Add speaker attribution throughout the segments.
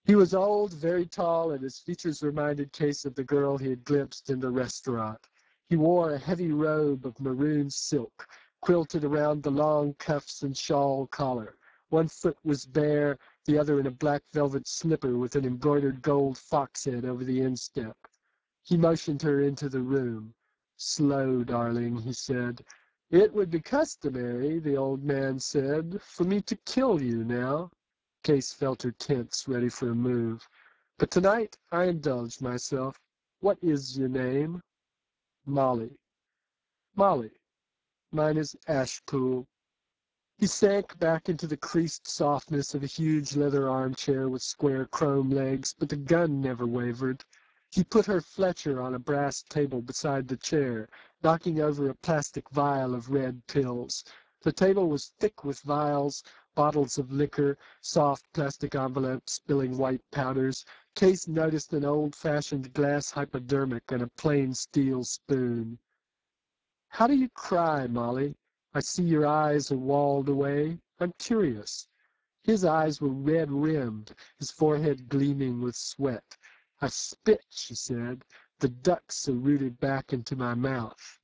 Speaker 1: He was old, very tall, and his features reminded Case of the girl he had glimpsed in the restaurant. He wore a heavy robe of maroon silk, quilted around the long cuffs and shawl collar. One foot was bare, the other in a black velvet slipper with an embroidered gold fox head over the instep. He motioned her into the room. "Slow, darling," he said. "It would be customary," the old man said, "for me to kill you now." Case felt her tense, ready for a move. "But tonight I indulge myself. What is your name?" "Molly." "Molly. Mine is Ashpool." He sank back into the creased softness of a huge leather armchair with square chrome legs, but the gun never wavered. He put her Fletcher on a brass table beside the chair, knocking over a plastic vial of red pills. The table was thick with vials, bottles of liquor, soft plastic envelopes spilling white powders. Case noticed an old-fashioned glass hypodermic and a plain steel spoon. "How do you cry, Molly? I see your eyes are walled away. I'm curious." His eyes were red-rimmed, his forehead gleaming with sweat. "I spit," she said. "The ducts are rooted back into my mouth."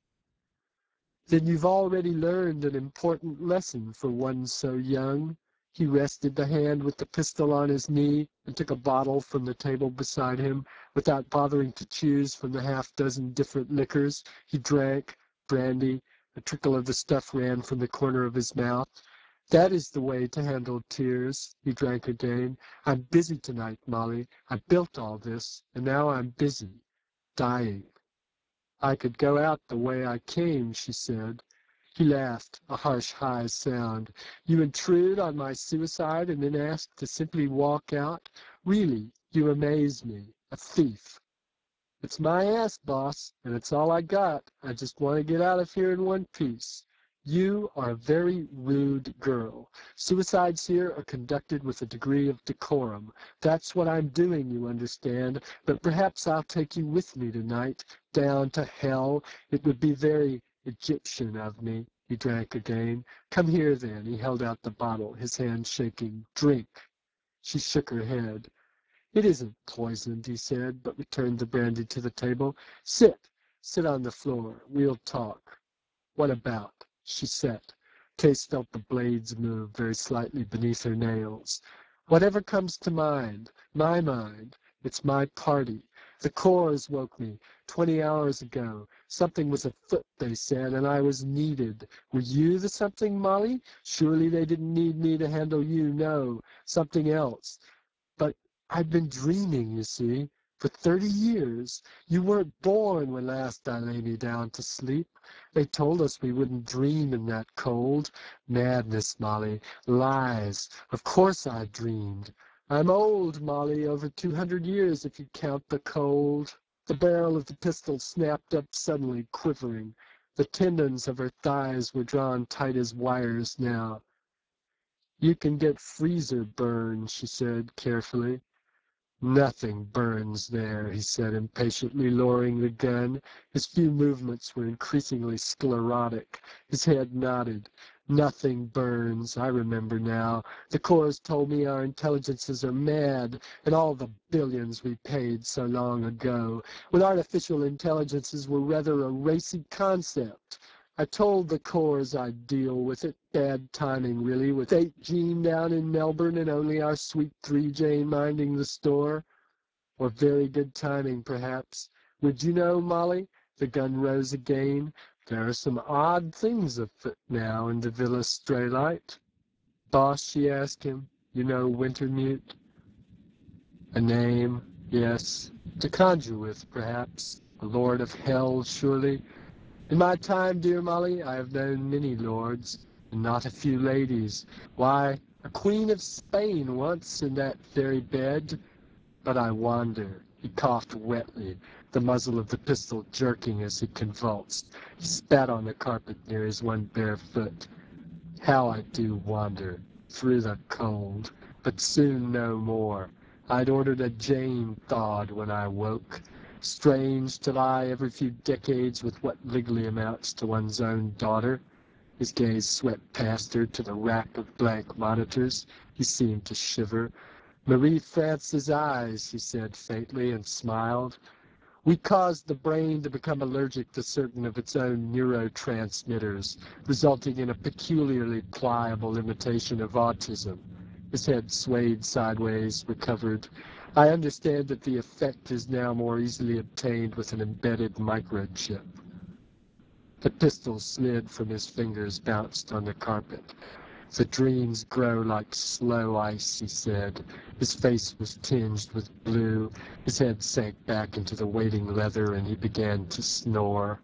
Speaker 1: "Then you've already learned an important lesson for one so young." He rested the hand with the pistol on his knee and took a bottle from the table beside him. Without bothering to choose from the half-dozen different liquors, he drank brandy. A trickle of the stuff ran from the corner of his mouth. "That is the way to handle tears." He drank again. "I'm busy tonight, Molly. I built all this, and now I'm busy. Dying." "I could go out the way I came," she said. He laughed, a harsh, high sound. "You intrude on my suicide and then ask to simply walk out? Really, you amaze me. A thief." "It's my ass, boss, and it's all I got. I just want to get out of here in one piece." "You are a very rude girl. Suicides here are conducted with a degree of decorum. That's what I'm doing, you understand. But perhaps I'll take you with me tonight, down to hell. It would be very Egyptian of me." He drank again. "Come here, then." He held out the bottle, his hand shaking. "Drink." She shook her head. "It isn't poisoned," he said, but returned the brandy to the table. Sit on the floor. We'll talk." "What about?" She sat. Case felt the blades move very slightly beneath her nails. "Whatever comes to mind. My mind. It's my party. The Corps woke me 20 hours ago. Something was afoot, they said, and I was needed. Were you the something, Molly? Surely they didn't need me to handle you, no. Something else. But I've been dreaming, you see, for 30 years. You weren't born when last I lay me down to sleep. They told us we wouldn't dream in that cold. Madness, Molly. Lies. Of course I dreamed. I'm old, Molly, over 200 years if you count the cold." The barrel of the pistol snapped up suddenly, quivering. The tendons of her thighs were drawn tight as wires now. "You can get freezer burn," she said carefully. "Nothing burns there," he said impatiently, lowering the gun. His few movements were increasingly sclerotic. His head nodded. "Nothing burns. I remember now. The Corps told me our intelligences are mad, and all the billions we paid so long ago, when artificial intelligences were rather a racy concept. I told the Corps I'd deal with it. Bad timing, really, with 8 Gene down in Melbourne and only our sweet 3 Jane minding the store. Or very good timing, perhaps. Would you know, Molly?" The gun rose again. "There are some odd things afoot now in the Villa Straylight." "Boss," she asked him, "you know Wintermute?" "A name, yes. To conjure with, perhaps. A lord of hell, surely. In my time, dear Molly, I have known many lords, and not a few ladies. Why, a queen of Spain once in that very bed. But I wander." He coughed wetly, the muzzle of the pistol jerking as he convulsed. He spat on the carpet near his one bare foot. "How I do wander, through the cold, but soon no more. I'd ordered a Jane thawed when I woke. Strange to lie every few decades with what legally amounts to one's own daughter." His gaze swept past her to the rack of blank monitors. He seemed to shiver. Marie France's eyes, he said faintly and smiled. We caused the brain to become allergic to certain of its own neurotransmitters, resulting in a peculiarly pliable imitation of autism. His head swayed sideways, recovered. I understand that the effect is now more easily obtained with an embedded microchip. The pistol slid from his fingers, bounced on the carpet. The dreams grow like slow ice, he said. His face was tinged with blue. His head sank back into the waiting leather, and he began to snore.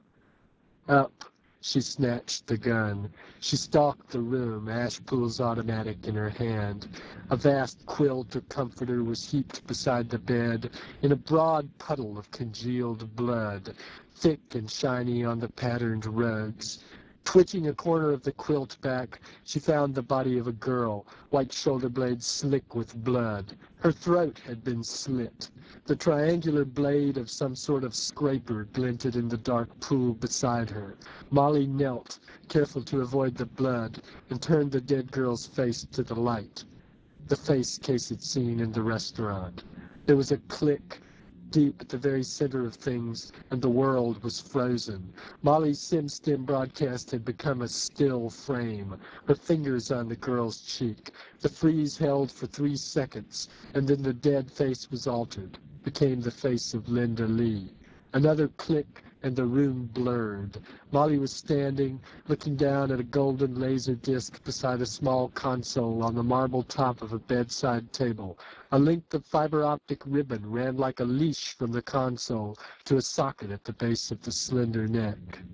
Speaker 1: Up, she snatched the gun. She stalked the room, Ashpool's automatic in her hand. A vast quilt or comforter was heaped beside the bed in a broad puddle of congealed blood, thick and shiny on the patterned rugs. Twitching a corner of the quilt back, she found the body of a girl, white shoulder blades slick with blood. Her throat had been slit. The triangular blade of some sort of scraper glinted in the dark pool beside her. Molly knelt, careful to avoid the blood, and turned the dead girl's face to the light. The face Case had seen in the restaurant. There was a click deep at the very center of things, and the world was frozen. Molly's SimStim broadcast had become a still frame, her fingers on the girl's cheek. The freeze held for 3 seconds, and then the dead face was altered, became the face of Linda Lee. Another click, and the room blurred. Molly was standing, looking down at a golden laser disc beside a small console on the marble top of a bedside table. A length of fiber optic ribbon ran like a leash from the console to a socket at the base of the slender neck.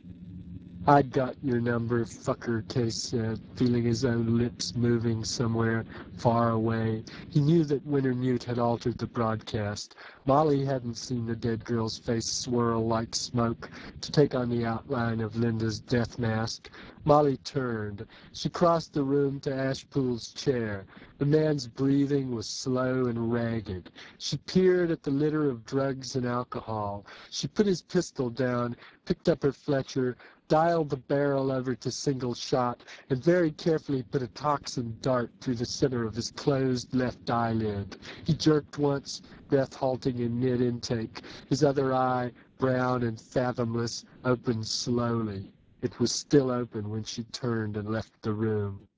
Speaker 1: "I got your number, fucker," Case said, feeling his own lips moving somewhere far away. He knew that Wintermute had altered the broadcast. Molly hadn't seen the dead girl's face swirl like smoke to take on the outline of Linda's death mask. Molly turned. She crossed the room to Ashpool's chair. The man's breathing was slow and ragged. She peered at the litter of drugs and alcohol. She put his pistol down, picked up her Fletcher, dialed the barrel over to single shot, and very carefully put a toxin dart through the center of his closed left eyelid. He jerked once, breath halting in mid-intake. His other eye, brown and fathomless, opened slowly. It was still open when she turned and left the room.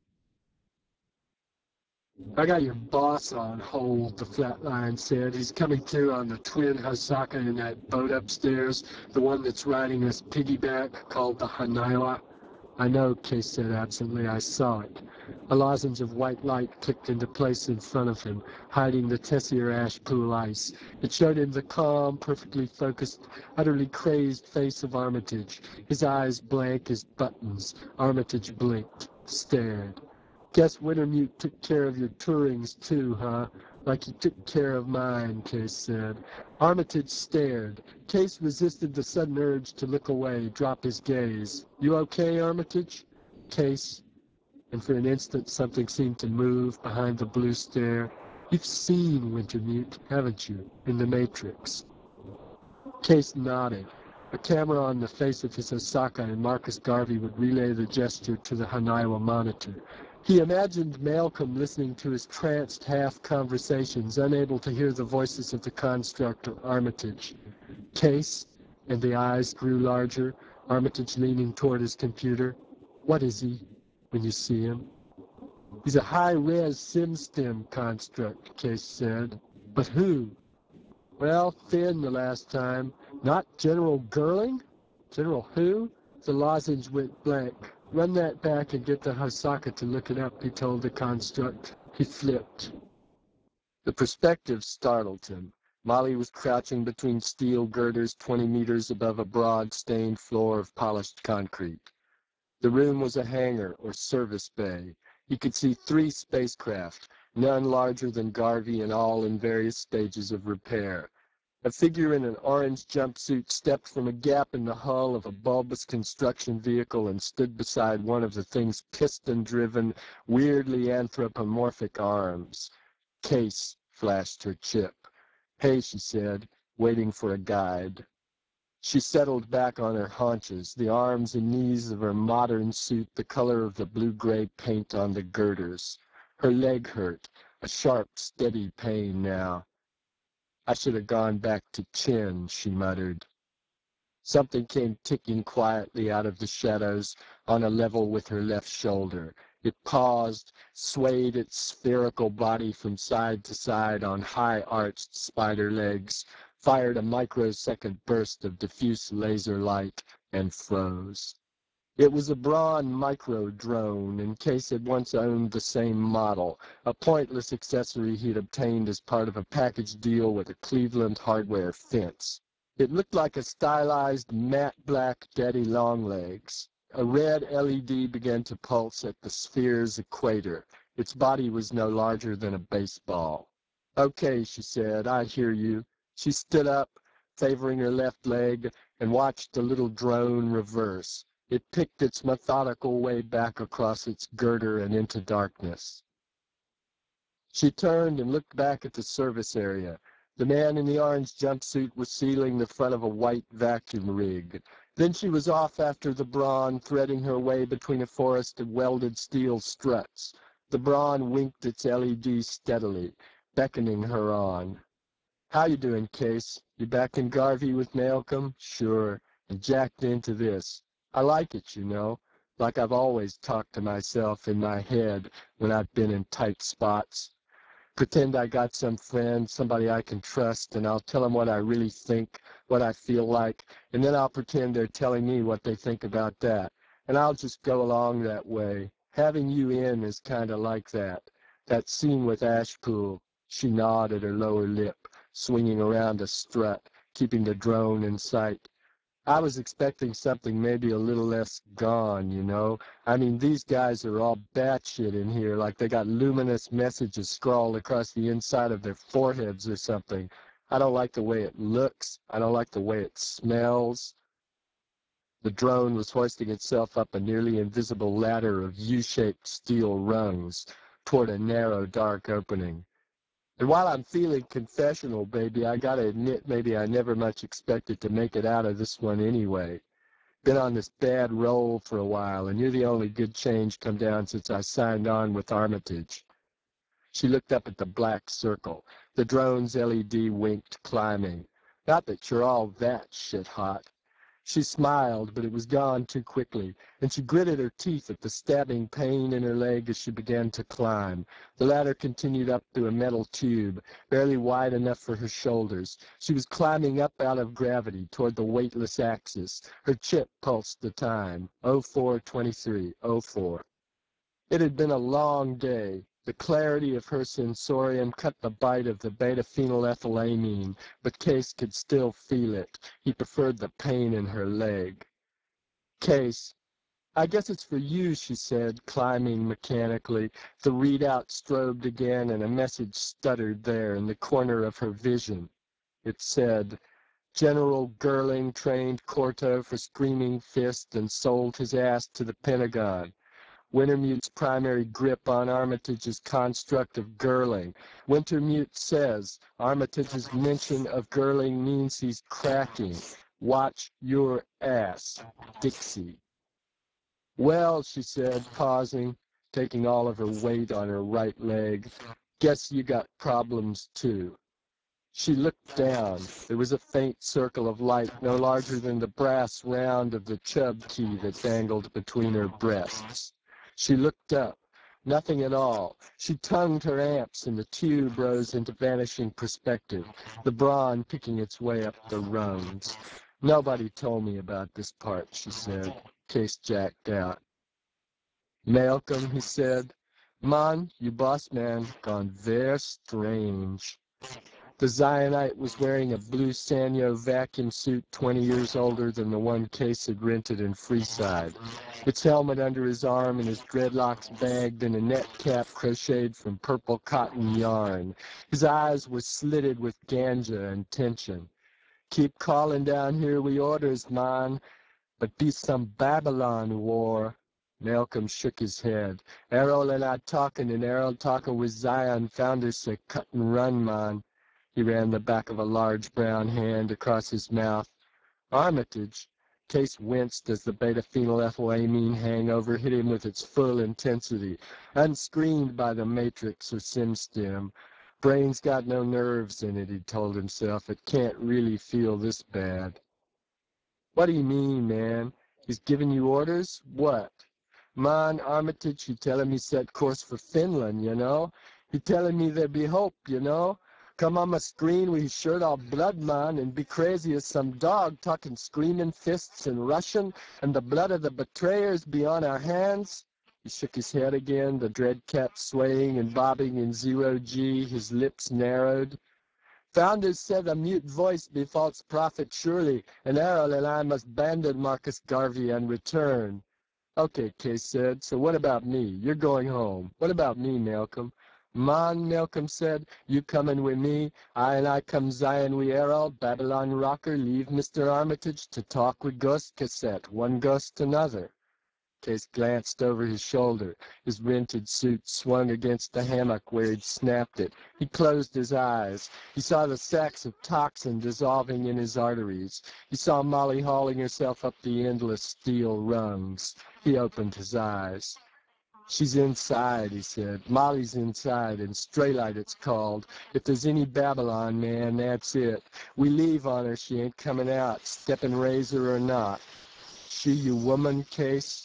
Speaker 1: "I got your boss on hold," the flatline said. "He's coming through on the twin Hosaka in that boat upstairs, the one that's riding us piggyback, called the Haniwa." "I know," Case said absently. "I saw it." A lozenge of white light clicked into place in front of him, hiding the Tessier Ashpool ice. It showed him the calm, perfectly focused, utterly crazed face of Armitage, his eyes blank as buttons. Armitage blinked, stared. "Guess Wintermute took care of your Turing's too, huh? Like he took care of mine," Case said. Armitage stared. Case resisted the sudden urge to look away, drop his gaze. "You okay, Armitage?" Case, and for an instant something seemed to move behind the blue stare. "You've seen Wintermute, haven't you, in the Matrix?" Case nodded. A camera on the face of his Osaka and Marcus Garvey would relay the gesture to the Haniwa monitor. He imagined Malcolm listening to his tranced half-conversations, unable to hear the voices of the construct or Armitage. "Case?" And the eyes grew larger, Armitage leaning toward his computer. "What is he, when you see him?" "He's a high-res SimStim construct," Case said. "But who?" "Well, Finn the last time. Not General Gurling?" "General who?" The lozenge went blank. "Run that back and get the Hosaka to look it up," he told the construct. He flipped. The perspective startled him. Molly was crouching between steel girders 20 meters above a broad, stained floor of polished concrete. The room was a hangar or service bay. He could see 3 spacecraft, none larger than Garvey and all in various stages of repair. A figure in an orange jumpsuit stepped from a gap in the hull of a bulbous construction vehicle and stood beside one of the thing's piston-driven, weirdly anthropomorphic arms. "Case," flashed her chip. "Hey," she said, waiting for a guide. She settled back on her haunches, the arms and knees of her modern suit the color of the blue-gray paint on the girders. Her leg hurt. A sharp, steady pain now. I should have gone back to Chin, she muttered. Something came ticking quietly out of the shadows on a level with her left shoulder. It paused, swayed its spherical body from side to side on high-arched spider legs, fired a microsecond burst of diffuse laser light, and froze. It was a Braun micro-drone, and Case had once owned the same model, a pointless accessory he'd obtained as part of a package deal with a Cleveland hardware fence. It looked like a stylized matte black daddy longlegs. A red LED began to pulse at the sphere's equator. Its body was no larger than a baseball. "Okay," she said, "I hear you." She stood up, favoring her left leg, and watched the little drone reverse. It picked its methodical way back across its girder and into darkness. She turned and looked back at the service area. The man in the orange jumpsuit was sealing the front of a white vacuum rig. Then she was off after the Braun, threading her way between a forest of welded steel struts. The Braun winked its LED steadily, beckoning her on. "How you doing, Case? You back in Garvey with Malcolm?" "Sure, and jacked into this. I like it, you know, like I've always talked to myself in my head when I've been in tight spots. Pretend I got some friend, somebody I can trust, and I'll tell them what I really think, what I feel like, and then I'll pretend they're telling me what they think about that. And I'll just go along that way. Having you in is kind of like that. That scene with Ashpool." She gnawed at her lower lip, swinging around a strut, keeping the drone in sight. "I was expecting something maybe a little less gone, you know. I mean, these guys are all batshit in here, like they got luminous messages scrawled across the inside of their foreheads or something. I don't like the way it looks. I don't like the way it smells." The drone was hoisting itself up a nearly invisible ladder of U-shaped steel rungs toward a narrow, dark opening. "And while I'm feeling confessional, baby, I gotta admit maybe I never much expected to make it out of this one anyway. Been on this bad roll for a while, and you're the only good change come down since I signed on with Armitage." She looked up at the black circle. The drone's LED winked, climbing. "Not that you're all that shit-hot." She smiled, but it was gone too quickly, and she gritted her teeth at the stabbing pain in her leg as she began to climb. The ladder continued up through a metal tube, barely wide enough for her shoulders. She was climbing up out of gravity toward the weightless axis. Her chip pulsed the time, 04:23:04. It had been a long day. The clarity of her sensorium cut the bite of the beta-phenylethylamine, but Case could still feel it. He preferred the pain in her leg. "Case, I guess it's for you," she said, climbing mechanically. The readout strobed again, and a message stuttered there in the corner of her vision. It said, "General Gerling trained Corto for Screaming Fist and sold his ass to the Pentagon. Wintermute's primary grip on Armitage's construct of Gerling. Wintermute says Armitage's mention of Gerling means he's cracking. Watch your ass, Dixie." "Well," she said, pausing, taking all of her weight on her right leg, "guess you got problems too." She looked down. There was a faint circle of light no larger than the brass round of the chub key that dangled between her breasts. She looked up. Nothing at all. She tongued her amps, and the tube rose into vanishing perspective, the Braun picking its way up the rungs. "Nobody told me about this part," she said. Case jacked out. "Malcolm," he said, "man, you boss man, gone ver strange." The Zionite was wearing a blue Sanyo vacuum suit 20 years older than the one Case had rented in Freeside. Its helmet under his arm and his dreadlocks bagged in a net cap crocheted from purple cotton yarn. His eyes were slitted with ganja and tension. "Keep calling down here we orders, man, but be some Babylon war." Malcolm shook his head. "Errol and I talking, and Errol talking with Zion found us a cut and run, man." He ran the back of a large brown hand across his mouth. "Armitage? Case winced as the beta-phenylethylamine hangover hit him with its full intensity, unscreened by the matrix or SimStim. Brain's got no nerves in it, he told himself. It can't really feel this bad. What do you mean, man? He's giving you orders? What? Man, Armitage, he telling me set course for Finland, you know? He telling me there be hope, you know? Come on my screen with his shirt all blood, man, and be crazy as some dog talking screaming fists in Russian, and the blood of the betrayers be on our hands. He shook his head again, the dread cap swaying and bobbing in zero-G, his lips narrowed. Founders said a mute voice be false prophet surely, and Errol and I must abandon Marcus Garvey and return. Okay, Case said, so what about me? You're going home. What about me, Malcolm? Man, Malcolm said, you coming with me? I come Zion we Errol, Babylon rocker, leave Mr. Armitage to talk with Ghost Cassette, one ghost another. Case glanced over his shoulder. His rented suit swung against the hammock where he'd snapped it. He closed his eyes. He saw the sacks of toxin dissolving in his arteries. He saw Molly hauling herself up the endless steel rungs. He opened his eyes. She's inside, he said. Molly's inside, and Straylight it's called. If there's any Babylon, man, that's it. We leave on her, she ain't coming out, stepping razor or not. She you woman, Case?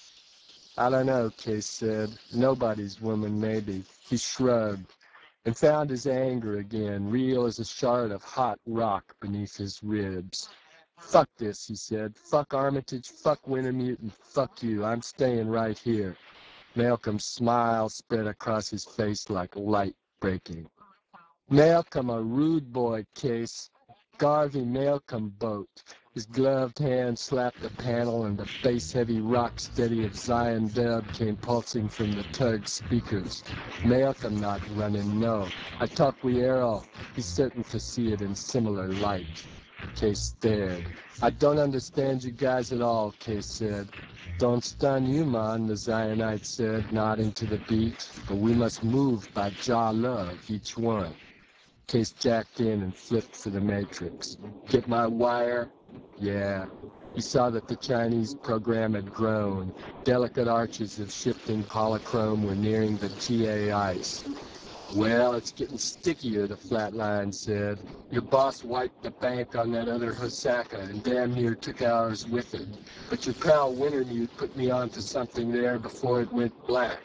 Speaker 1: I don't know, Case said. Nobody's woman, maybe. He shrugged and found his anger again, real as a shard of hot rock beneath his ribs. Fuck this, he said. Fuck Armitage, fuck Wintermute, and fuck you. I'm staying right here. Malcolm's smile spread across his face like light breaking. Malcolm, a rude boy, Case. Garvey Malcolm boat. His gloved hand slapped the panel, and the bass-heavy rock steady of Zion Dub came pulsing from the tug's speakers. Malcolm not running, no. I talk with Errol. He's certain to see it in similar light. Case stared. I don't understand you guys at all, Case said. Don't stun you, man, the Zionite said, nodding to the beat. But we must move by jaw love, each one. Case jacked in and flipped for the matrix. Get my wire? Yeah. He saw that the Chinese program had grown. Delicate arches of shifting polychrome were nearing the TA ice. Well, it's getting stickier, the flatline said. Your boss wiped the bank on that other Hosaka and damn near took ours with it. But your pal Wintermute put me onto something there before it went black.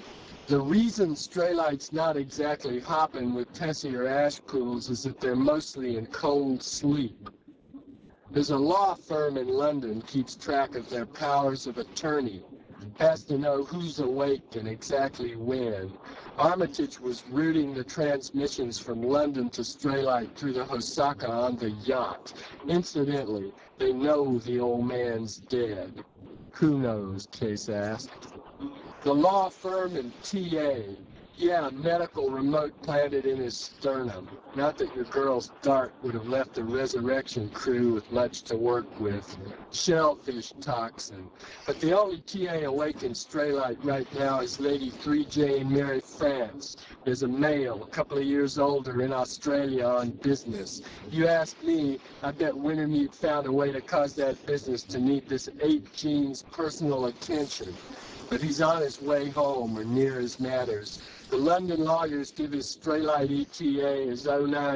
Speaker 1: The reason Straylight's not exactly hopping with Tessie or ash pools is that they're mostly in cold sleep. There's a law firm in London keeps track of their powers of attorney, has to know who's awake and exactly when. Armitage was routing the transmissions from London to Straylight through the Hosaka on the yacht. Incidentally, they know the old man's dead. Who knows, Case asked. The law firm and TA. Yeah, medical remote planted in his sternum. Not that your girl's dart would have left a resurrection crew with much to work with. Shellfish toxin. But the only TA awake in Straylight right now is Lady 3Jane Mary France. There's a male, a couple of years older, in Australia on business. You ask me, I bet Wintermute found a way to cause that business to need this 8 genes personal attention. But he's on his way home, or near as matters. The London lawyers give his Straylight ETA as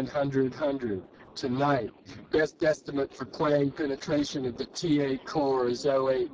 Speaker 1: 0900 tonight. Best estimate for Quang penetration of the TA core is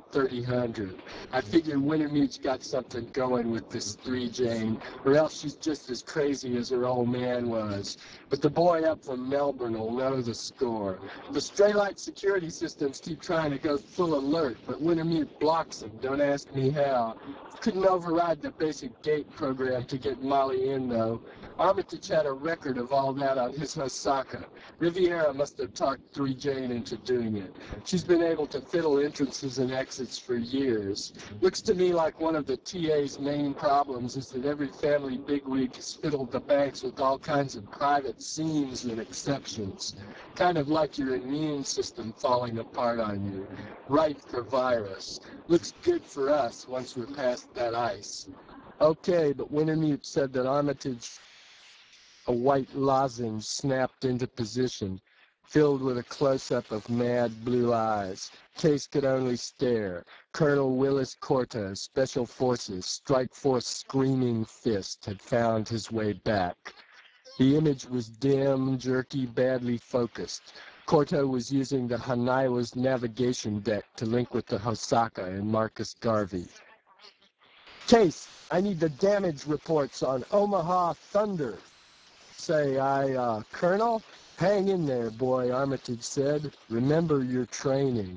Speaker 1: 0830. I figure Wintermute's got something going with this 3Jane, or else she's just as crazy as her old man was. But the boy up from Melbourne will know the score. The Straylight security systems keep trying to go full alert, but Wintermute blocks them. Don't ask me how. Couldn't override the basic gate program to get Molly in, though. Armitage had a record of all that on his Hosaka. Riviera must have talked 3Jane into doing it. She's been able to fiddle entrances and exits for years. Looks to me like one of the TA's main problems is that every family bigwig has fiddled the banks with all kinds of private seams and exceptions. Kind of like your immune system falling apart on you. Ripe for virus. Looks good for us once we're past that ice. Okay, but Wintermute said that Armitage, a white lozenge snapped into position. filled with a close-up of mad blue eyes. Case could only stare. Colonel Willis Corto, Special Forces, Strike Force Screaming Fist, had found his way back. The image was dim, jerky, badly focused. Corto was using the Hanaiwa's navigation deck to link with the Hosaka and Marcus Garvey. Case, I need the damage reports on Omaha Thunder. Colonel? Hang in there, boy, Armitage said. Remember your training.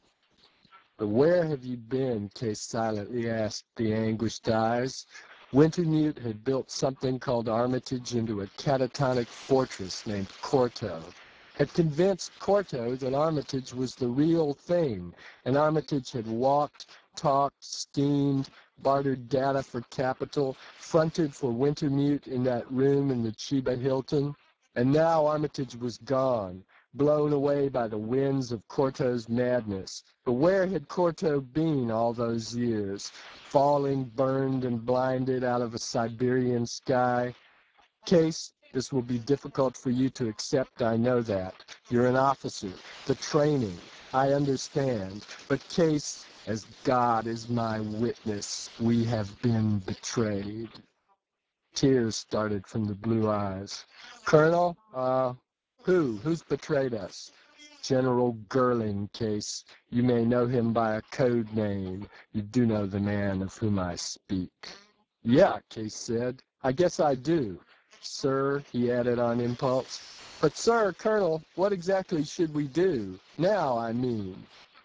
Speaker 1: But where have you been? Case silently asked the anguished eyes. Wintermute had built something called Armitage into a catatonic fortress named Corto. Had convinced Corto that Armitage was the real thing, and Armitage had walked, talked, schemed, bartered data for capital, fronted for Wintermute in that room in the Chiba Hilton. And now Armitage was gone, blown away by the winds of Corto's madness. But where had Corto been all those years? Falling, burned, and blinded out of a Siberian sky? Case, this will be difficult for you to accept, I know that. You're an officer. The training, I understand. But Case, as God is my witness, we have been betrayed. Tears started from the blue eyes. Colonel, who's betrayed us? General Gerling, Case. You may know him by a code name. You do know the man of whom I speak. Yeah, Case said. I guess I do. Sir, he added on impulse. But sir, Colonel, what exactly should we do? Now, I mean.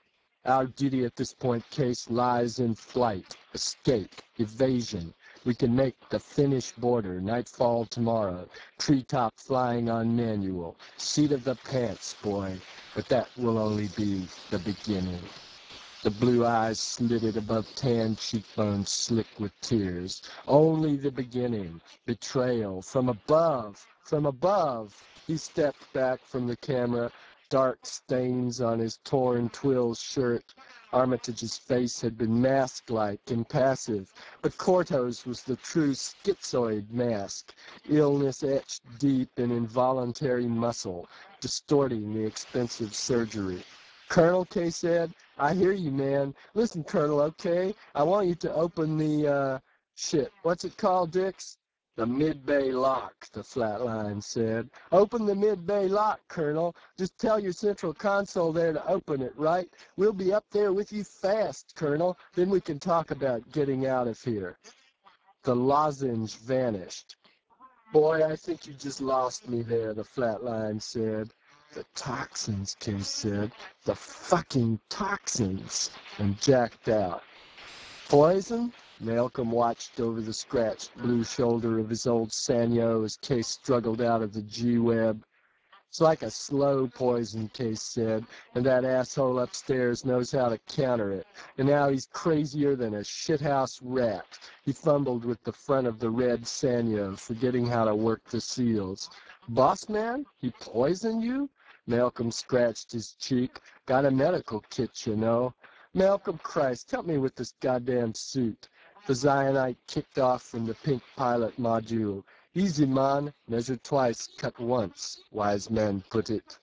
Speaker 1: Our duty at this point, Case, lies in flight, escape, evasion. We can make the Finnish border, nightfall tomorrow, treetop flying on manual, seat of the pants, boy. But that will only be the beginning. The blue eyes slitted above tan cheekbones slick with tears. Only the beginning. Betrayal. From above. From above. He stepped back from the camera, dark stains on his torn twill shirt. Armitage's face had been mask-like, impassive, but Corto's was the true schizoid mask, illness etched deep in involuntary muscle, distorting the expensive surgery. Colonel, Kay said, I hear you, man. Listen, Colonel, okay? I want you to open the, what's it called, Dix? The mid-bay lock, the flatline said. Open the mid-bay lock, Colonel. Just tell your central console there to open it, right? We'll be up there with you fast, Colonel. Then we can talk about getting out of here. The lozenge vanished. Boy, I think you just lost me there, the flatline said. The toxins, Case said. The fucking toxins. And jacked out. Poison? Malcolm watched over the scratched blue shoulder of his old Sanyo as Case struggled out of the G-web. It's like a slow poison, Case said, and that asshole upstairs knows how to counter it. And now he's crazier than a shithouse rat. He fumbled with the front of the red Sanyo, forgetting how to work the seals. Boss man? He poisoned you? Malcolm scratched his cheek. Got a medical kit, you know. Malcolm, Christ, help me with this goddamn suit. The Zionite kicked off from the pink pilot module. Easy, man. Measure twice, cut once, wise men put it.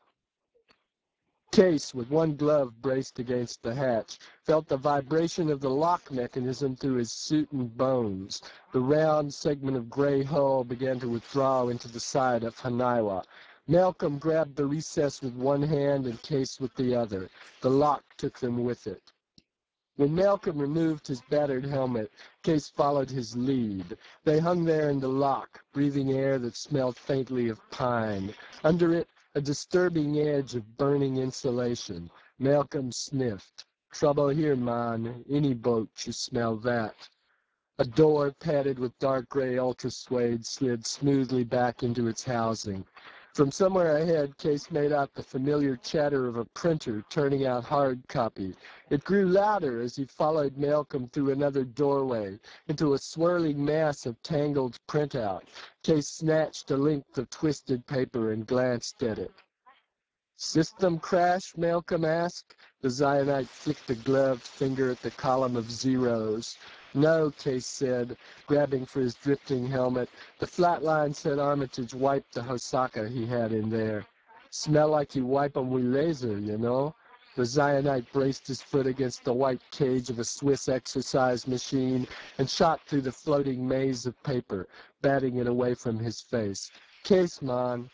Speaker 1: Case, with one glove braced against the hatch, felt the vibration of the lock mechanism through his suit and bones. The round segment of gray hull began to withdraw into the side of Hanaiwa. Malcolm grabbed the recess with one hand and Case with the other. The lock took them with it. When Malcolm removed his battered helmet, Case followed his lead. They hung there in the lock, breathing air that smelled faintly of pine. Under it, a disturbing edge of burning insulation. Malcolm sniffed. Trouble here, man. Any boat, you smell that. A door, padded with dark gray ultrasuede, slid smoothly back into its housing. From somewhere ahead, Case made out the familiar chatter of a printer turning out hard copy. It grew louder as he followed Malcolm through another doorway, into a swirling mass of tangled printout. Case snatched a length of twisted paper and glanced at it. System crash? Malcolm asked. The Zionite flicked a gloved finger at the column of zeros. No, Case said, grabbing for his drifting helmet. The flatline said Armitage wiped the Hosaka he had in there. Smell like you wipe 'em with laser, you know? The Zionite braced his foot against the white cage of a Swiss exercise machine and shot through the floating maze of paper, batting it away from his face. Case, man.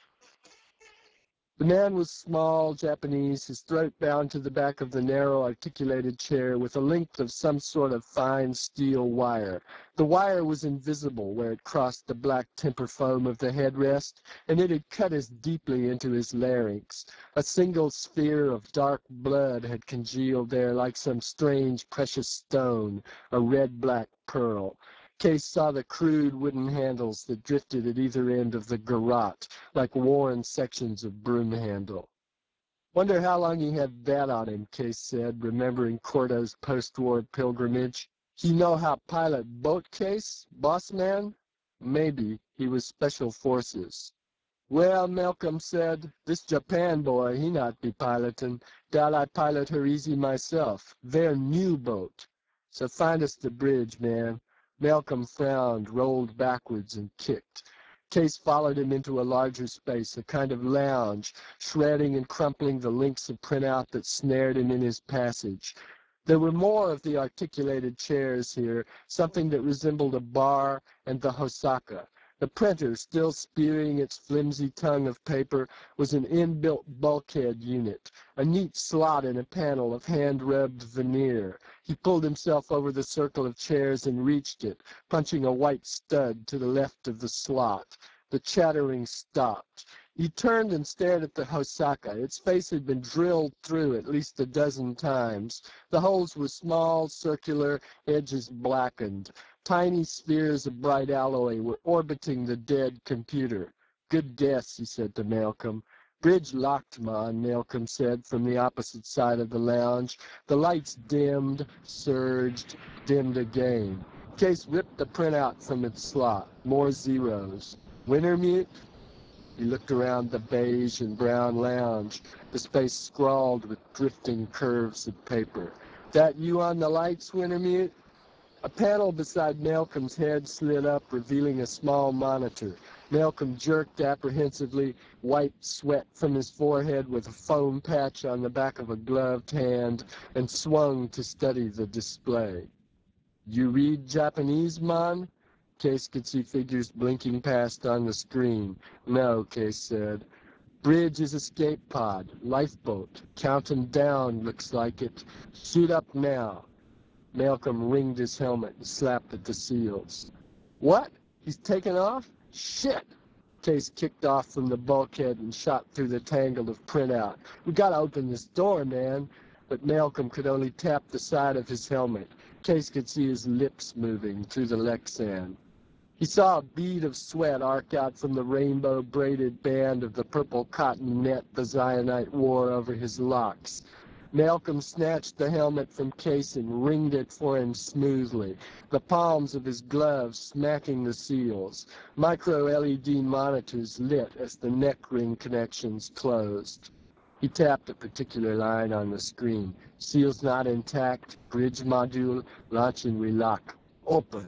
Speaker 1: The man was small, Japanese, his throat bound to the back of the narrow, articulated chair with a length of some sort of fine steel wire. The wire was invisible where it crossed the black temper foam of the headrest, and it had cut as deeply into his larynx. A single sphere of dark blood had congealed there like some strange precious stone, a red-black pearl. Case saw the crude wooden handles that drifted at either end of the garrote, like worn sections of broom handle. Wonder how long he had that on him, Case said, remembering Cordo's post-war pilgrimage. He know how pilot boat, Case? Boss man? Maybe. He was special forces. Well, Malcolm said, this Japan boy, he not be pilotin'. Doubt I pilot her easy myself. Their new boat. So find us the bridge, man. Malcolm frowned, rolled backwards, and kicked. Case followed him into a larger space, a kind of lounge, shredding and crumpling the links of printout that snared him in his passage. There were more of the articulated chairs here, something that resembled a bar, and the Hosaka. The printer, still spewing its flimsy tongue of paper, was an inbuilt bulkhead unit, a neat slot in a panel of hand-rubbed veneer. He pulled himself over the circle of chairs and reached it, punching a white stud to the left of the slot. The chattering stopped. He turned and stared at the Hosaka. Its face had been drilled through at least a dozen times. The holes were small, circular, edges blackened. Tiny spheres of bright alloy were orbiting the dead computer. Good guess, he said to Malcolm. Bridge locked, man, Malcolm said from the opposite side of the lounge. The lights dimmed, surged, dimmed again. Case ripped the printout from its slot. More zeros. Wintermute? He looked around the beige and brown lounge, the space scrawled with drifting curves of paper. That you on the lights, Wintermute? A panel beside Malcolm's head slid up, revealing a small monitor. Malcolm jerked apprehensively, wiped sweat from his forehead with a foam patch on the back of a gloved hand, and swung to study the display. You read Japanese, man? Case could see figures blinking past on the screen. No, Case said. Bridge is escape pod. Lifeboat. Counting down, looks like it. Suit up now. Malcolm ringed his helmet and slapped at the seals. What? He's taken off? Shit! Case kicked off from the bulkhead and shot through the tangle of printout. We gotta open this door, man. But Malcolm could only tap the side of his helmet. Case could see his lips moving through the Lexan. He saw a bead of sweat arc out from the rainbow-braided band of the purple cotton net the Zionite wore over his locks. Malcolm snatched the helmet from Case and ringed it for him smoothly, the palms of his gloves smacking the seals. Micro-LED monitors lit as the neck ring connections closed. He tapped a particular line on the screen. Seals not intact. Bridge module. Launch and relock. Open.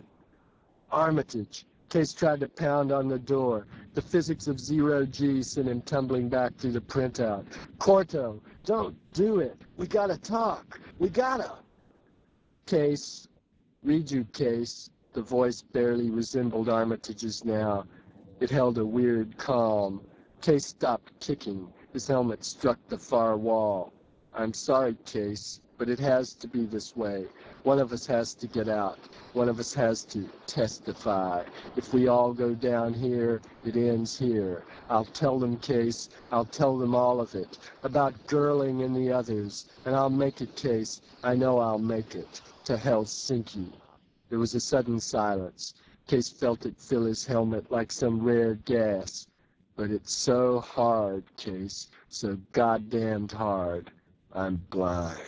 Speaker 1: Armitage. Case tried to pound on the door. The physics of zero-G sent him tumbling back through the printout. Corto, don't do it. We gotta talk. We gotta. Case. Read you, Case. The voice barely resembled Armitage's now. It held a weird calm. Case stopped kicking. His helmet struck the far wall. I'm sorry, Case, but it has to be this way. One of us has to get out. One of us has to testify. If we all go down here, it ends here. I'll tell them, Case. I'll tell them all of it. About Girling and the others. And I'll make it, Case. I know I'll make it. To Helsinki. There was a sudden silence. Case felt it fill his helmet like some rare gas. But it's so hard, Case. So goddamned hard. I'm blind.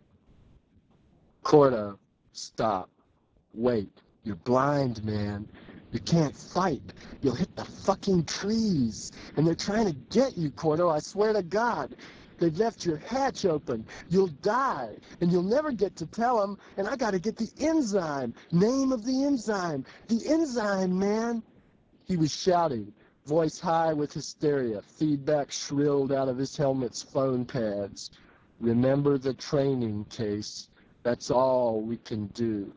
Speaker 1: Cordo, stop. Wait. You're blind, man. You can't fight. You'll hit the fucking trees. And they're trying to get you, Cordo, I swear to God. They've left your hatch open. You'll die. And you'll never get to tell them. And I gotta get the enzyme. Name of the enzyme. The enzyme, man. He was shouting. voice high with hysteria, feedback shrilled out of his helmet's phone pads. Remember the training, Case. That's all we can do.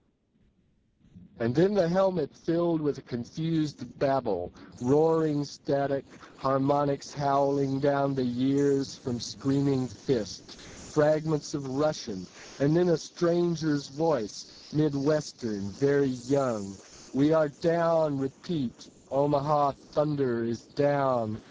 Speaker 1: And then the helmet filled with a confused babble, roaring static, harmonics howling down the years from screaming fist, fragments of Russian, and then a stranger's voice, Midwestern, very young. We are down, repeat. Omaha Thunder is down.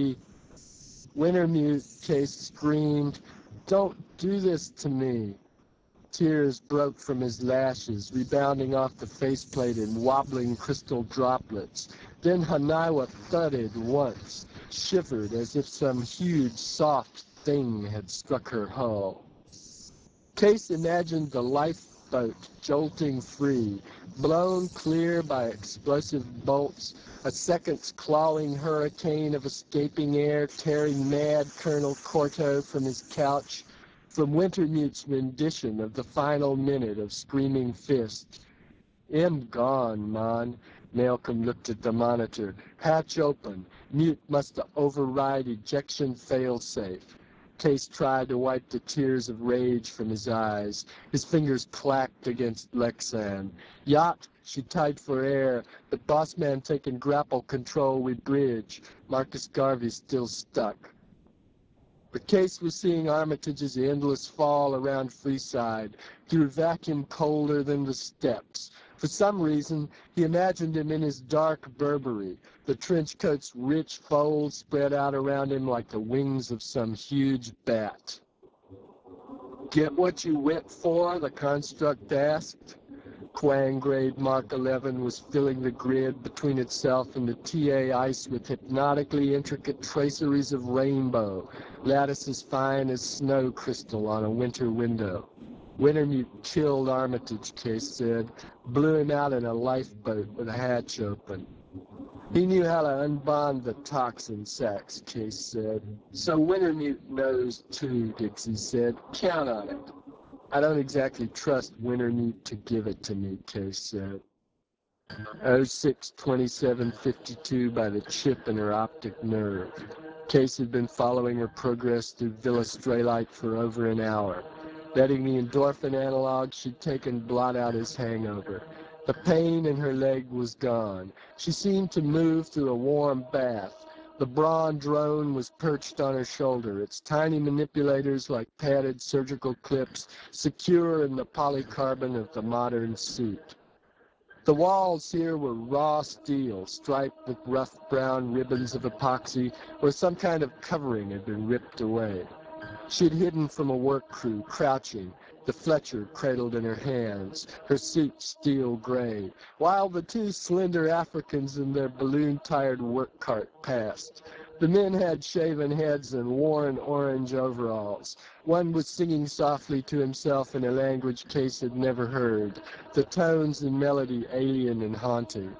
Speaker 1: Wintermute, Case screamed. Don't do this to me. Tears broke from his lashes, rebounding off the faceplate in wobbling crystal droplets. Then Haniwa thudded once, shivered as if some huge, soft thing had struck her hull. Case imagined the lifeboat jolting free, blown clear by explosive bolts, a second's clawing hurricane of escaping air tearing mad Colonel Corto from his couch, from Wintermute's rendition of the final minute of Screaming Fist. "I'm gone, Mon." Malcolm looked at the monitor. "Hatch open. Mute must override ejection failsafe." Case tried to wipe the tears of rage from his eyes. His fingers clacked against Lexan. "Yacht, she tied for air, but boss man taking grapple control with bridge. Marcus Garvey still stuck." The Case was seeing Armitage's endless fall around Freeside, through vacuum colder than the steppes. For some reason, he imagined him in his dark Burberry, the trench coat's rich folds spread out around him like the wings of some huge bat. "Get what you went for?" the construct asked. Quang grade Mark 11 was filling the grid between itself and the TA ice with hypnotically intricate traceries of rainbow, lattices fine as snow crystal on a winter window. Wintermute killed Armitage, Case said, blew him out in a lifeboat with a hatch open. He knew how to unbond the toxin sacks, Case said. "So Wintermute knows too," Dixie said. "Count on it." "I don't exactly trust Wintermute to give it to me," Case said. 06-27-52 by the chip in her optic nerve. Case had been following her progress through Villa Straylight for over an hour, letting the endorphin analog she'd taken blot out his hangover. The pain in her leg was gone. She seemed to move through a warm bath. The Braun drone was perched on her shoulder, its tiny manipulators like padded surgical clips, secure in the polycarbon of the modern suit. The walls here were raw steel, striped with rough brown ribbons of epoxy, where some kind of covering had been ripped away. She had hidden from a work crew, crouching, the Fletcher cradled in her hands, her suit steel gray, while the two slender Africans in their balloon-tired work cart passed. The men had shaven heads and worn orange overalls. One was singing softly to himself in a language Case had never heard, the tones and melody alien and haunting.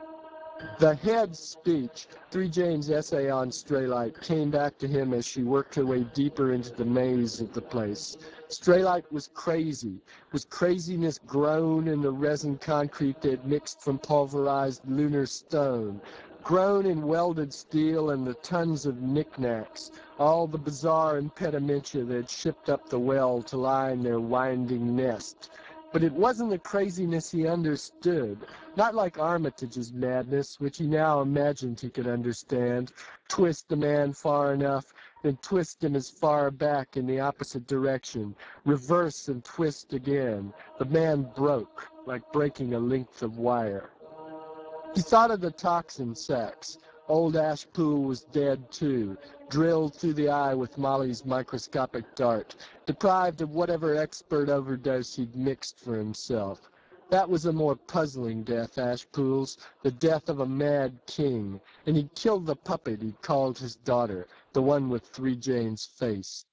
Speaker 1: The head's speech, 3 Jane's essay on Straylight, came back to him as she worked her way deeper into the maze of the place. Straylight was crazy. Was craziness grown in the resin concrete they'd mixed from pulverized lunar stone? Grown in welded steel and the tons of knickknacks, all the bizarre impedimenta they'd shipped up the well to line their winding nest. But it wasn't the craziness he understood, not like Armitage's madness, which he now imagined he could understand. Twist the man far enough, then twist him as far back in the opposite direction. Reverse and twist again. The man broke, like breaking a length of wire. He thought of the toxin sacks. Old Ashpool was dead too, drilled through the eye with Molly's microscopic dart, deprived of whatever expert overdose he'd mixed for himself. That was a more puzzling death, Ashpool's, the death of a mad king, and he'd killed the puppet he'd called his daughter, the one with 3 Jane's face.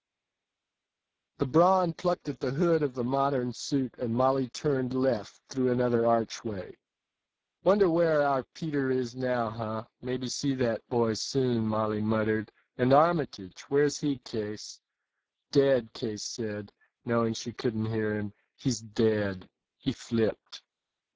Speaker 1: The Braun plucked at the hood of the modern suit, and Molly turned left through another archway. "Wonder where our Peter is now, huh? Maybe see that boy soon," Molly muttered. "And Armitage, where's he, Case?" "Dead," Case said, knowing she couldn't hear him. "He's dead. He flipped."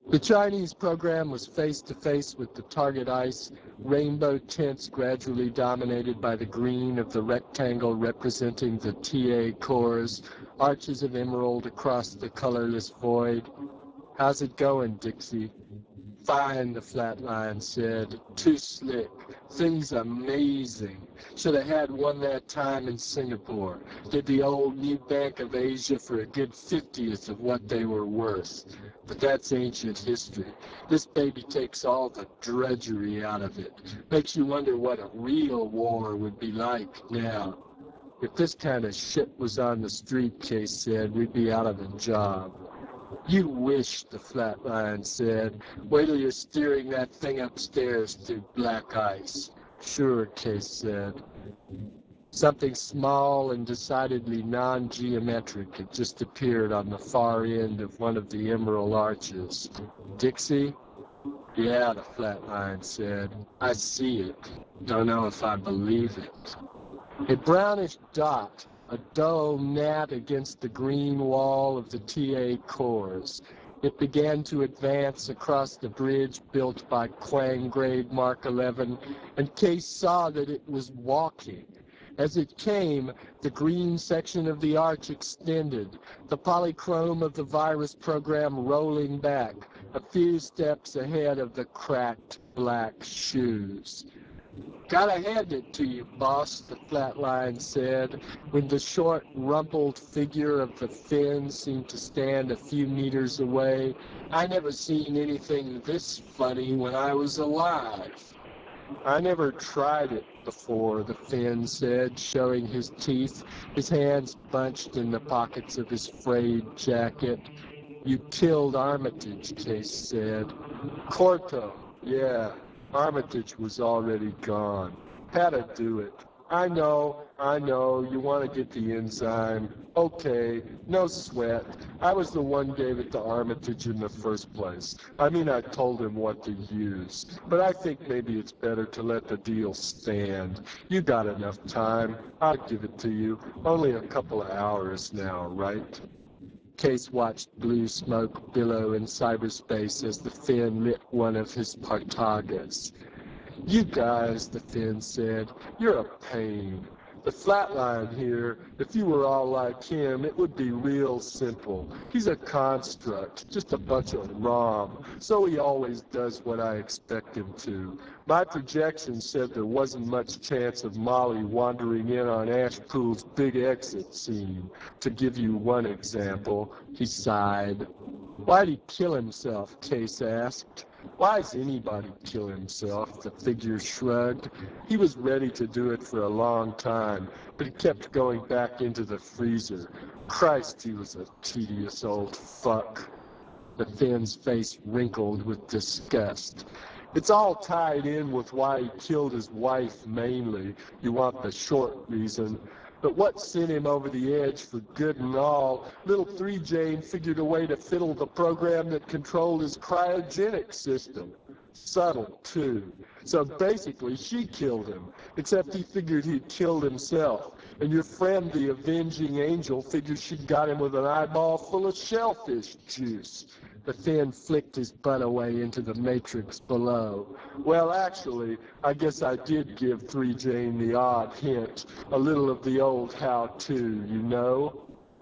Speaker 1: The Chinese program was face-to-face with the target ice, rainbow tints gradually dominated by the green of the rectangle representing the TA cores, arches of emerald across the colorless void. "How's it going, Dixie?" "Fine," the Flatline said. "Too slick. Things amazing. Should have had one that time in Singapore. Did the old New Bank of Asia for a good 50th of what they were worth. But that's ancient history. This baby takes all the drudgery out of it. Makes you wonder what a real war would be like now. If this kind of shit was on the street," Case said, "we'd be out of a job." "You wish," the Flatline said. "Wait till you're steering that thing upstairs through black ice." "Sure," Case said. Something small and decidedly non-geometric had just appeared on the far end of one of the emerald arches. "Dixie?" "Yeah," the Flatline said. "I see it. Don't know if I believe it." A brownish dot, a dull gnat against the green wall of the TA cores. It began to advance across the bridge built by Quang Grade Mark 11, and Case saw that it was walking. As it came, the green section of the arch extended, the polychrome of the virus program rolling back, a few steps ahead of the cracked black shoes. "Gotta hand it to you, boss," the Flatline said, when the short, rumpled figure of the Finn seemed to stand a few meters away. "I never seen anything this funny when I was alive." "I never tried it before," the Finn said, showing his teeth, his hands bunched in the pockets of his frayed jacket. "You killed Armitage," Case said. "Corto, yeah. Armitage was already gone. Had to do it. I know, you want to get the enzyme. Okay, no sweat. I was the one gave it to Armitage in the first place. I mean, I told him what to use. But I think maybe it's better to let the deal stand. You got enough time. I'll give it to you. Only a couple of hours now, right?" Case watched blue smoke billow in cyberspace as the Finn lit one of his Partagas. "You guys," the Finn said, "you're a pain. The Flatline here, if you were all like him, it would be real simple. He's a construct, just a bunch of ROM, so he always does what I expect him to. My projections said there wasn't much chance of Molly wandering in on Ashpool's big exit scene. To give you one example," he sighed. "Why'd he kill himself?" Case asked. "Why's anybody kill himself?" The figure shrugged. "He was ready to do it for a long time, but he kept going back into the freezer. Christ, he was a tedious old fuck." The Finn's face wrinkled with disgust. "It's all tied in with why he killed his wife mainly. You want the short reason. But what sent him over the edge for good and all, little 3Jane figured a way to fiddle the program that controlled his cryogenic system. Subtle, too. So basically, she killed him, except he figured he'd killed himself. And your friend, the Avenging Angel, figured she'd got him with an eyeball full of shellfish juice." The Finn flicked his butt away into the matrix below. "Well, actually, I guess I did give 3Jane the odd hint. A little of the old how-to, you know?"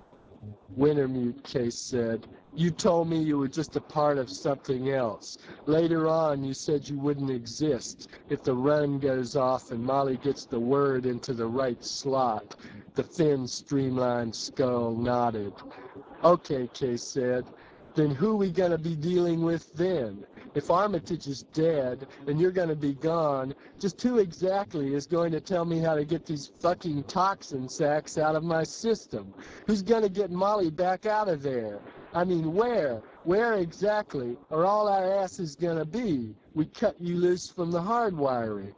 Speaker 1: Wintermute, Case said. "You told me you were just a part of something else. Later on, you said you wouldn't exist if the run goes off and Molly gets the word into the right slot." The Finn's streamlined skull nodded. "Okay," Case said. "Then who we gonna be dealing with then? If Armitage is dead and you're gonna be gone, just who exactly is going to tell me how to get these fucking toxin sacks out of my system? Who's gonna get Molly back out of there? I mean, where? Where exactly are all our asses gonna be? We cut you loose from the hardwiring."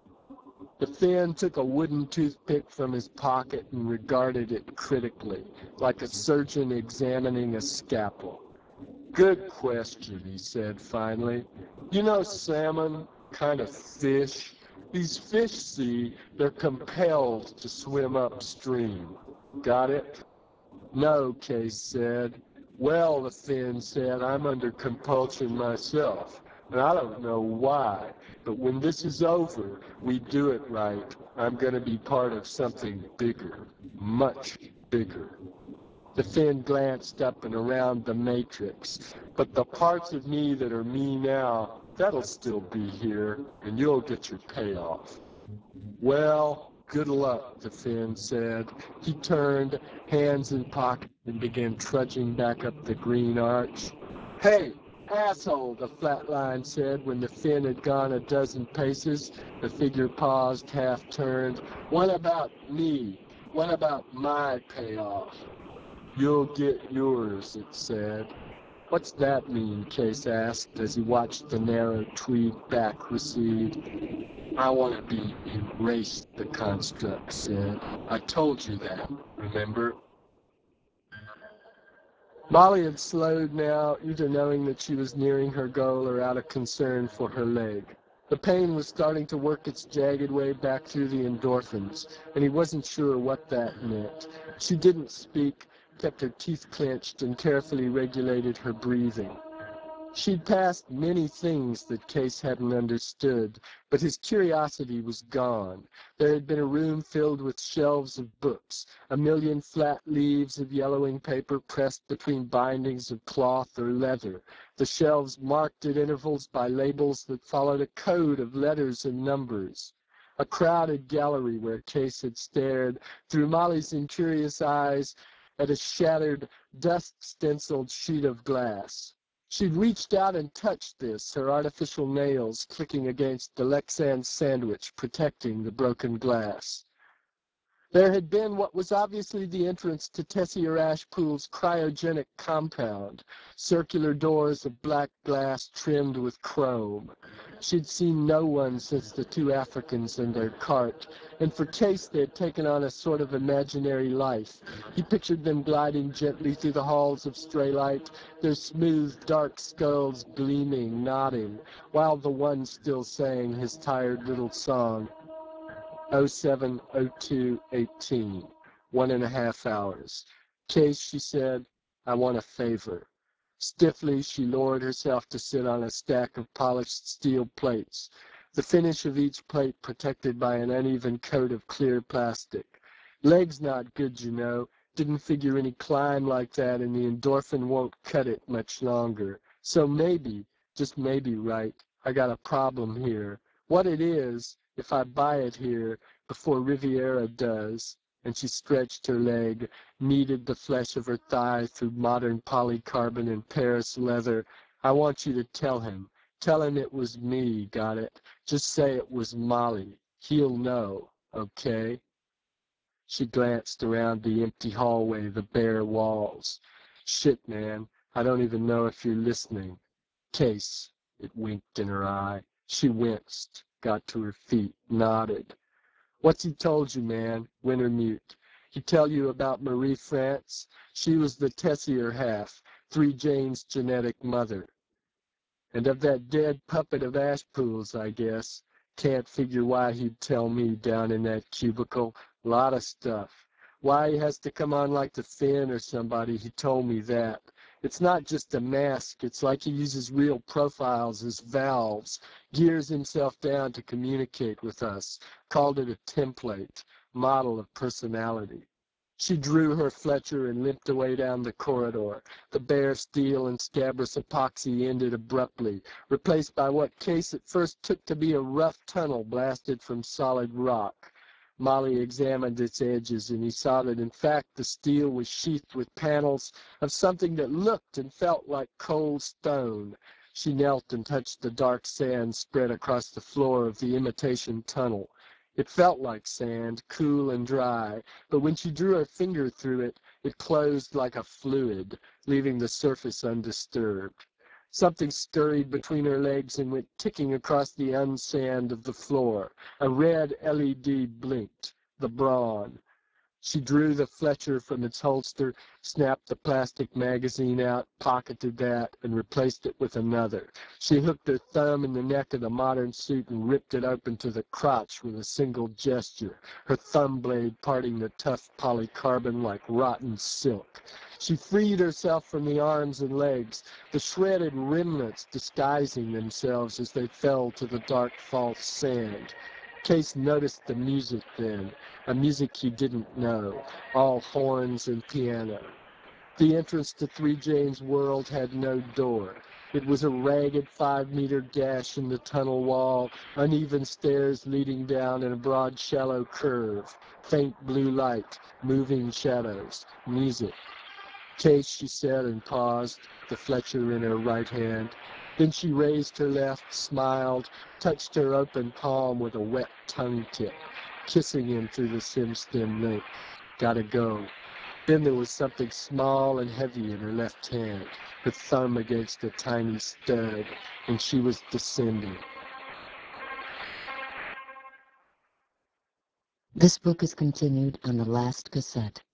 Speaker 1: The Finn took a wooden toothpick from his pocket and regarded it critically, like a surgeon examining a scalpel. "Good question," he said finally. "You know salmon, kind of fish. These fish, see, they're compelled to swim upstream. Got it?" "No," Case said. Well, the Finn said, I'm under compulsion myself, and I don't know why, but when this is over, we do it right. I'm going to be part of something bigger, much bigger. The Finn glanced up and around the matrix, but the parts of me that are me now, that'll still be here, and you'll get your payoff. Well, good luck, the Finn said. He turned, hands in pocket, and began trudging back up the green arch. Hey, asshole, the flatline said when the Finn had gone a dozen paces. The figure paused, half turned. What about me? What about my payoff? You'll get yours, it said. What's that mean? Case asked as he watched the narrow tweed back recede. I want to be erased, the construct said. I told you that, remember? Molly had slowed now, either knowing that she was nearing her goal or out of concern for her leg. The pain was starting to work its jagged way back through the endorphins, and he wasn't sure what that meant. She didn't speak, kept her teeth clenched, and carefully regulated her breathing. She'd passed many things that Case hadn't understood, but his curiosity was gone. There had been a room filled with shelves of books, a million flat leaves of yellowing paper pressed between bindings of cloth or leather, the shelves marked at intervals by labels that followed a code of letters and numbers. A crowded gallery where Case had stared, through Molly's incurious eyes, at a shattered, dust-stenciled sheet of glass. She'd reached out and touched this, her artificial nails clicking against the Lexan sandwich protecting the broken glass. There had been what was obviously the entrance to Tessier Ashpool's cryogenic compound, circular doors of black glass trimmed with chrome. She'd seen no one since the two Africans and their cart, and for Case they had taken on a sort of imaginary life. He pictured them gliding gently through the halls of Straylight, their smooth, dark skulls gleaming, nodding, while the one still sang his tired little song. 070218, 1.5 hours. Case, she said, I want a favor. Stiffly, she lowered herself to sit on a stack of polished steel plates, the finish of each plate protected by an uneven coat of clear plastic. Leg's not good, you know. Didn't figure any climb like that, and the endorphin won't cut it much longer. So maybe, just maybe, right, I got a problem here. What it is, if I buy it here, before Riviera does, and she stretched her leg, kneaded the flesh of her thigh through modern polycarbon and Paris leather. I want you to tell him. Tell him it was me, got it? Just say it was Molly. He'll know, okay? She glanced around the empty hallway, the bare walls. Shit, man, I don't even know if you're listening. Case, it winked in her eye. She winced, got to her feet, nodded. What's he told you, man? Wintermute. He tell you about Marie France? She was the Tessier half, 3 Jane's genetic mother. And of that dead puppet of Ashpool's, I guess. Can't figure why he'd tell me down in that cubicle. Lot of stuff. Why he has to come on like the Finn or somebody, he told me that. It's not just a mask, it's like he uses real profiles as valves, gears himself down to communicate with us, called it a template, model of personality. She drew her Fletcher and limped away down the corridor. The bare steel and scabrous epoxy ended abruptly, replaced by what Case at first took to be a rough tunnel blasted from solid rock. Molly examined its edges, and he saw that in fact the steel was sheathed with panels of something that looked and felt like cold stone. She knelt and touched the dark sand spread across the floor of the imitation tunnel. It felt like sand, cool and dry, but when she drew her finger through it, it closed like a fluid, leaving the surface undisturbed. Something scurried between her legs and went ticking across the unsand of the floor. A red LED blinked. The brawn. She drew the Fletcher from its holster, snapped the plastic magazine out, pocketed that, and replaced it with another. She hooked her thumb in the neck of the modern suit and ripped it open to the crotch with a single gesture, her thumb blade parting the tough polycarbon like rotten silk. She freed herself from the arms and legs, the shredded remnants disguising themselves as they fell to the dark false sand. Case noticed the music then, a music he didn't know, all horns and piano. The entrance to Three Jane's world had no door. It was a ragged 5-meter gash in the tunnel wall, uneven stairs leading down in a broad shallow curve, faint blue light, moving shadows, music. Case, she said, and paused, the Fletcher in her right hand. Then she raised her left, smiled, touched her open palm with a wet tongue tip, kissing him through the sim-stem link. Gotta go. Then there was something small and heavy in her left hand, her thumb against a tiny stud, and she was descending.
Speaker 2: This book is continued on the last cassette.